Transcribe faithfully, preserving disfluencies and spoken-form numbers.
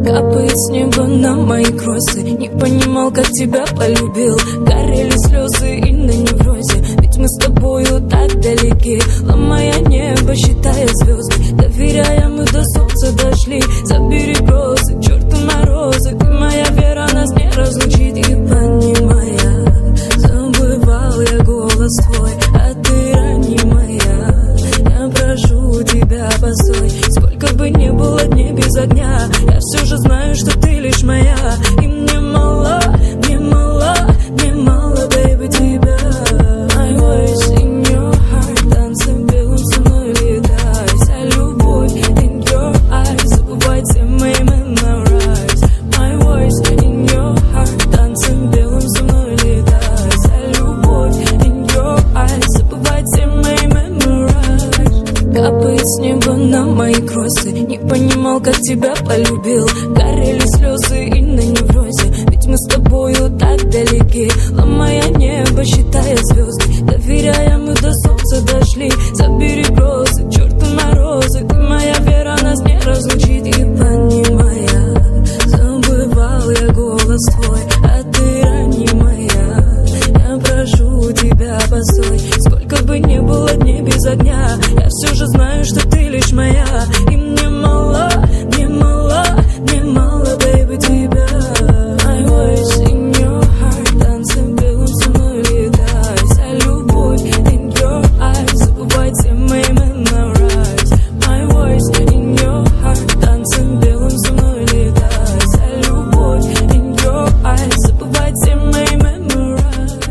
Капает с неба на мои кроссы. Не понимал, как тебя полюбил. Горели слезы и на неврозе. Ведь мы с тобою так далеки. Ломая небо, считая звезды. Доверяя, мы до солнца дошли. Забери грозы, черту морозы. Ты моя вера, нас не разлучит. И понимая, забывал я голос твой. А ты ранимая, я прошу тебя, постой. Сколько бы ни было дней без огня, я все же знаю, что ты лишь моя. И мне мало, мне мало, мне мало, baby, тебя. My voice in your heart, танцем белым со мной летай. Вся любовь in your eyes, забывай все мои memories. My voice in your heart, танцем белым со мной летай. Вся любовь in your eyes, забывай все мои memories. Капает с неба на мои кроссы. Не понимал, как тебя полюбил. Горели слезы и на неврозе. Ведь мы с тобою так далеки. Ломая небо, считая звезды. Доверяя, мы до солнца дошли. Забери грозы, черту морозы. Ты моя вера, нас не разлучит. И понимая, забывал я голос твой. А ты ранимая, я прошу тебя, постой. Сколько бы ни было дней без огня, я все же знаю, что ты лишь моя. И мне мало,